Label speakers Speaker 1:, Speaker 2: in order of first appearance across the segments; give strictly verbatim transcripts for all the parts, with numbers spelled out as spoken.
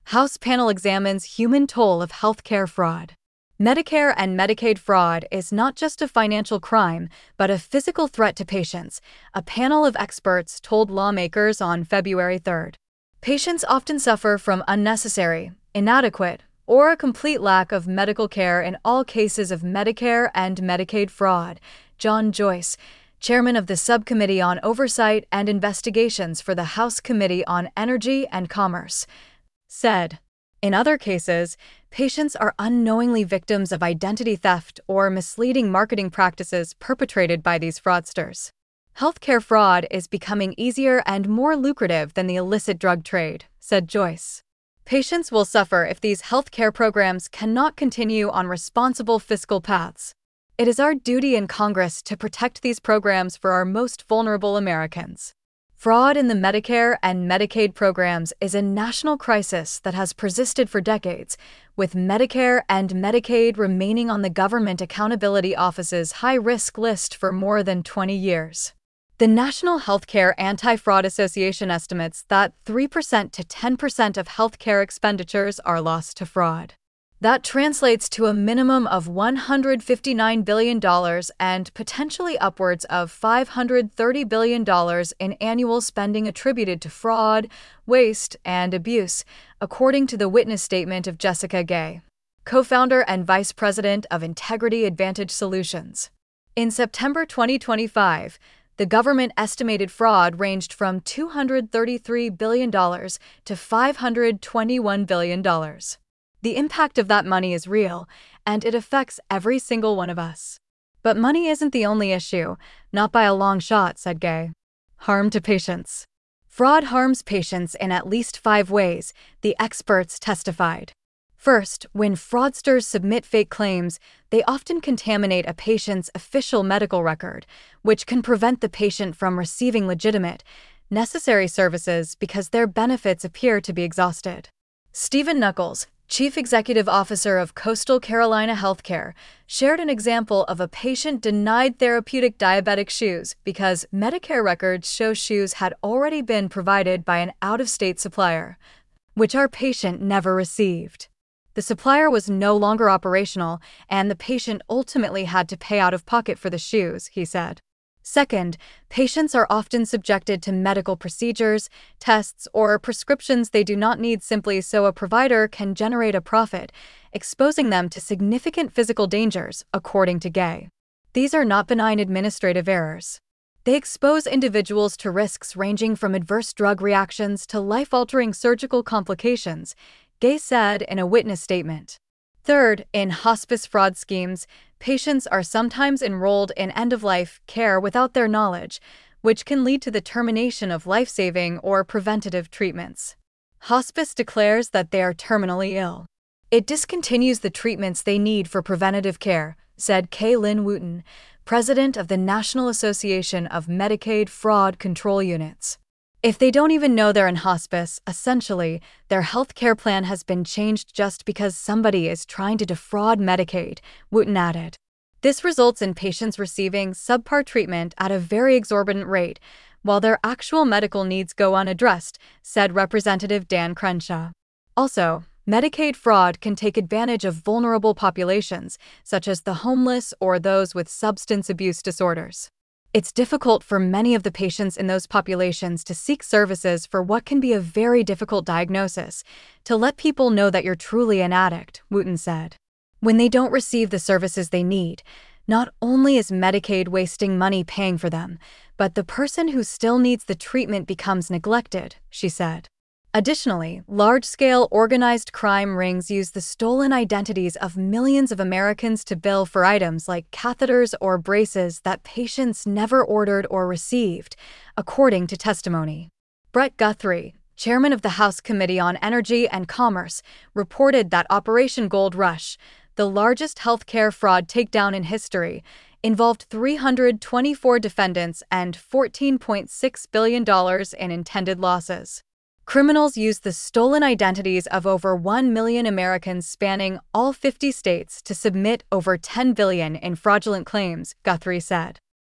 Speaker 1: House panel examines human toll of healthcare fraud. Medicare and Medicaid fraud is not just a financial crime, but a physical threat to patients, a panel of experts told lawmakers on February third. Patients often suffer from unnecessary, inadequate, or a complete lack of medical care in all cases of Medicare and Medicaid fraud, John Joyce, chairman of the Subcommittee on Oversight and Investigations for the House Committee on Energy and Commerce, said. In other cases, patients are unknowingly victims of identity theft or misleading marketing practices perpetrated by these fraudsters. Healthcare fraud is becoming easier and more lucrative than the illicit drug trade, said Joyce. Patients will suffer if these healthcare programs cannot continue on responsible fiscal paths. It is our duty in Congress to protect these programs for our most vulnerable Americans. Fraud in the Medicare and Medicaid programs is a national crisis that has persisted for decades, with Medicare and Medicaid remaining on the Government Accountability Office's high-risk list for more than twenty years. The National Healthcare Anti-Fraud Association estimates that three percent to ten percent of healthcare expenditures are lost to fraud. That translates to a minimum of one hundred fifty-nine billion dollars and potentially upwards of five hundred thirty billion dollars in annual spending attributed to fraud, waste, and abuse, according to the witness statement of Jessica Gay, co-founder and vice president of Integrity Advantage Solutions. In September twenty twenty-five, the government estimated fraud ranged from two hundred thirty-three billion dollars to five hundred twenty-one billion dollars. The impact of that money is real, and it affects every single one of us. But money isn't the only issue, not by a long shot, said Gay. Harm to patients. Fraud harms patients in at least five ways, the experts testified. First, when fraudsters submit fake claims, they often contaminate a patient's official medical record, which can prevent the patient from receiving legitimate, necessary services because their benefits appear to be exhausted. Stephen Nuckols, Chief Executive Officer of Coastal Carolina Healthcare, shared an example of a patient denied therapeutic diabetic shoes because Medicare records show shoes had already been provided by an out-of-state supplier, which our patient never received. The supplier was no longer operational, and the patient ultimately had to pay out of pocket for the shoes, he said. Second, patients are often subjected to medical procedures, tests, or prescriptions they do not need simply so a provider can generate a profit, exposing them to significant physical dangers, according to Gay. These are not benign administrative errors. They expose individuals to risks ranging from adverse drug reactions to life-altering surgical complications, Gay said in a witness statement. Third, in hospice fraud schemes, patients are sometimes enrolled in end-of-life care without their knowledge, which can lead to the termination of life-saving or preventative treatments. Hospice declares that they are terminally ill. It discontinues the treatments they need for preventative care, said Kay Lynn Wooten, president of the National Association of Medicaid Fraud Control Units. If they don't even know they're in hospice, essentially, their health care plan has been changed just because somebody is trying to defraud Medicaid, Wooten added. This results in patients receiving subpar treatment at a very exorbitant rate, while their actual medical needs go unaddressed, said Representative Dan Crenshaw. Also, Medicaid fraud can take advantage of vulnerable populations, such as the homeless or those with substance abuse disorders. It's difficult for many of the patients in those populations to seek services for what can be a very difficult diagnosis, to let people know that you're truly an addict, Wooten said. When they don't receive the services they need, not only is Medicaid wasting money paying for them, but the person who still needs the treatment becomes neglected, she said. Additionally, large-scale organized crime rings use the stolen identities of millions of Americans to bill for items like catheters or braces that patients never ordered or received, according to testimony. Brett Guthrie, chairman of the House Committee on Energy and Commerce, reported that Operation Gold Rush, the largest healthcare fraud takedown in history, involved three hundred twenty-four defendants and fourteen point six billion dollars in intended losses. Criminals used the stolen identities of over one million Americans spanning all fifty states to submit over ten billion dollars in fraudulent claims, Guthrie said.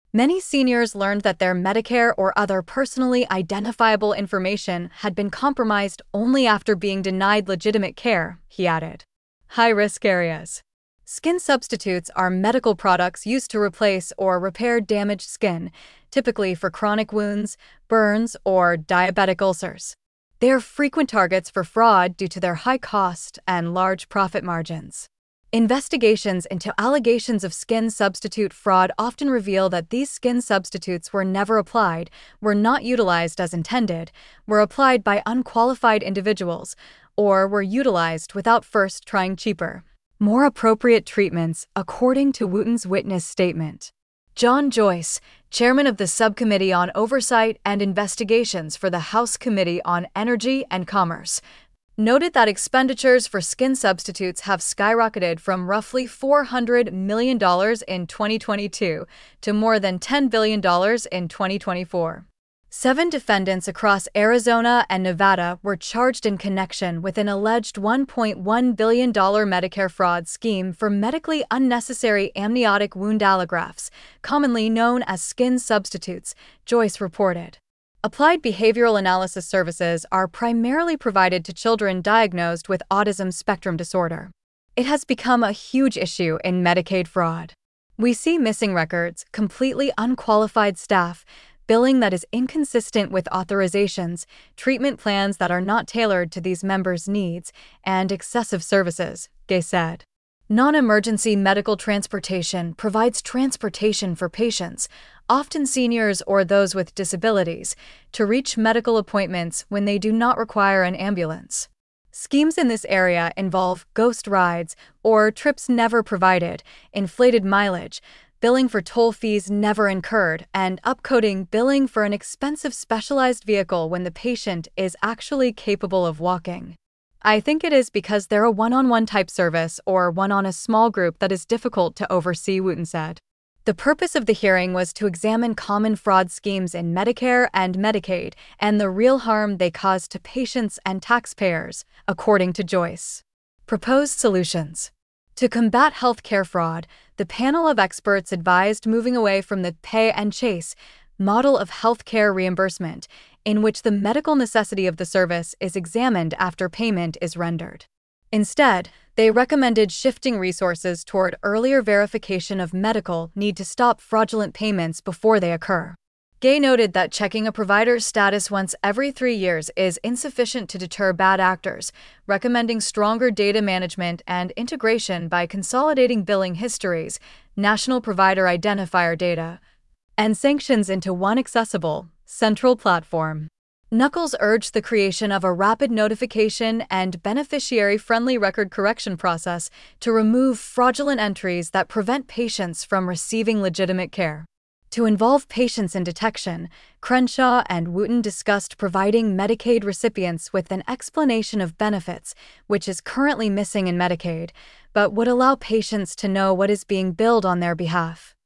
Speaker 1: Many seniors learned that their Medicare or other personally identifiable information had been compromised only after being denied legitimate care, he added. High-risk areas. Skin substitutes are medical products used to replace or repair damaged skin, typically for chronic wounds, burns, or diabetic ulcers. They are frequent targets for fraud due to their high cost and large profit margins. Investigations into allegations of skin substitute fraud often reveal that these skin substitutes were never applied, were not utilized as intended, were applied by unqualified individuals, or were utilized without first trying cheaper, more appropriate treatments, according to Wooten's witness statement. John Joyce, chairman of the Subcommittee on Oversight and Investigations for the House Committee on Energy and Commerce, noted that expenditures for skin substitutes have skyrocketed from roughly four hundred million dollars in twenty twenty-two to more than ten billion dollars in twenty twenty-four. Seven defendants across Arizona and Nevada were charged in connection with an alleged one point one billion dollars Medicare fraud scheme for medically unnecessary amniotic wound allografts, commonly known as skin substitutes, Joyce reported. Applied behavioral analysis services are primarily provided to children diagnosed with autism spectrum disorder. It has become a huge issue in Medicaid fraud. We see missing records, completely unqualified staff, billing that is inconsistent with authorizations, treatment plans that are not tailored to these members' needs, and excessive services, Gay said. Non-emergency medical transportation provides transportation for patients, often seniors or those with disabilities, to reach medical appointments when they do not require an ambulance. Schemes in this area involve ghost rides or trips never provided, inflated mileage, billing for toll fees never incurred, and upcoding billing for an expensive specialized vehicle when the patient is actually capable of walking. I think it is because they're a one-on-one type service or one on a small group that is difficult to oversee, Wooten said. The purpose of the hearing was to examine common fraud schemes in Medicare and Medicaid and the real harm they cause to patients and taxpayers, according to Joyce. Proposed solutions. To combat healthcare fraud, the panel of experts advised moving away from the pay and chase model of healthcare reimbursement, in which the medical necessity of the service is examined after payment is rendered. Instead, they recommended shifting resources toward earlier verification of medical need to stop fraudulent payments before they occur. Gay noted that checking a provider's status once every three years is insufficient to deter bad actors, recommending stronger data management and integration by consolidating billing histories, national provider identifier data, and sanctions into one accessible, central platform. Knuckles urged the creation of a rapid notification and beneficiary-friendly record correction process to remove fraudulent entries that prevent patients from receiving legitimate care. To involve patients in detection, Crenshaw and Wooten discussed providing Medicaid recipients with an explanation of benefits, which is currently missing in Medicaid, but would allow patients to know what is being billed on their behalf.